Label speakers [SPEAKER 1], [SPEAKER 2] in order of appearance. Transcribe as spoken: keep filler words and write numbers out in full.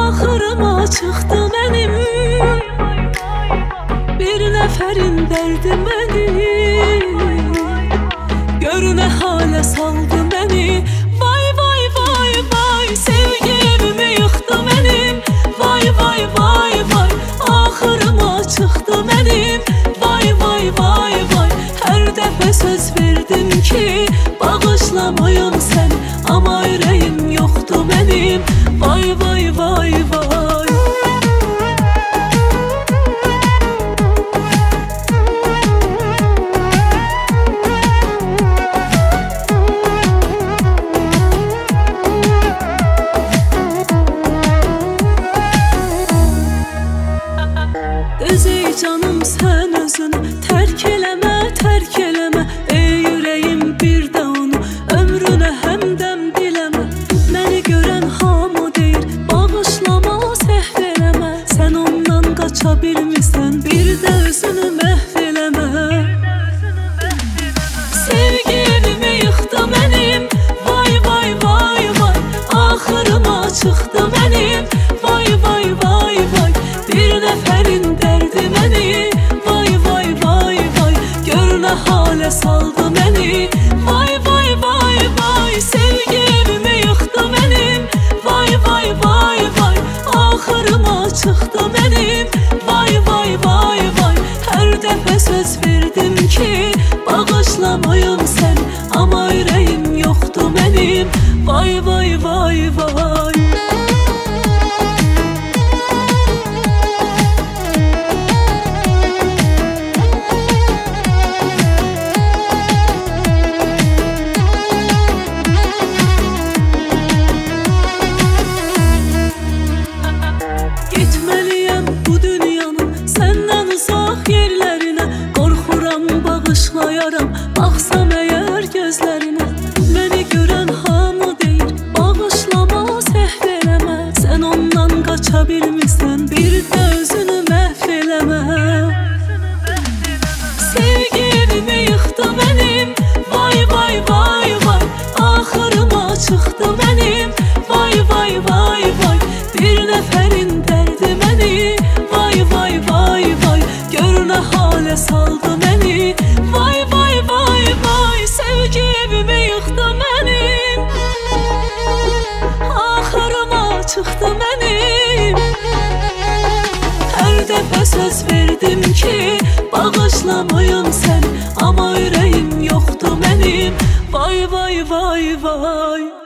[SPEAKER 1] Axırıma çıxdı mənim, bir nəfərin dərdi məni, gör nə halə saldı məni. Vay vay vay vay, sevgi evimi yıxdı mənim. Vay vay vay vay, axırıma çıxdı mənim. Vay vay vay vay, hər dəfə söz verdim ki bağışlamayım səni, amma ürəyim yoxdur mənim. Vay vay vay vay. Düz ey canım, sən özünü tərk eləmə, tərk eləmə. Ey ürəyim, bir də onu ömrünə həmdəm diləmə. Məni görən hamı deyir, bağışlama, səhv eləmə. Sən ondan qaça bilmirsən, bir də özünü məhv eləmə. Sevgi evimi yıxdı mənim. Vay vay vay vay, axırıma çıxdı mənim. Vay vay vay vay, bir nəfərin dərdi məni. Vay vay vay vay, gör nə halə saldı məni. Vay vay vay vay, sevgi evimi yıxdı mənim. Vay vay vay vay, axırıma çıxdı mənim. Vay vay vay vay, hər dəfə söz verdim ki bağışlamayım səni, amma ürəyim yoxdur mənim. Vay vay vay vay. Getməliyəm bu dünyanın səndən uzaq yerlərinə. Qorxuram, bağışlayaram, baxsam əgər gözlərinə. Məni görən hamı deyir, bağışlama, səhv eləmə. Sən ondan qaça bilmirsən, bir də özünü məhv eləmə. Sevgi evimi yıxdı mənim. Vay vay vay vay, axırıma çıxdı mənim. Vay vay vay vay, bir nəfərin dərdi məni. Vay vay vay vay, gör nə halə saldı məni. Vay vay vay vay, sevgi evimi yıxdı mənim. Axırıma çıxdı mənim. Hər dəfə söz verdim ki bağışlamayım səni, amma ürəyim yoxdur mənim. Vay vay vay vay.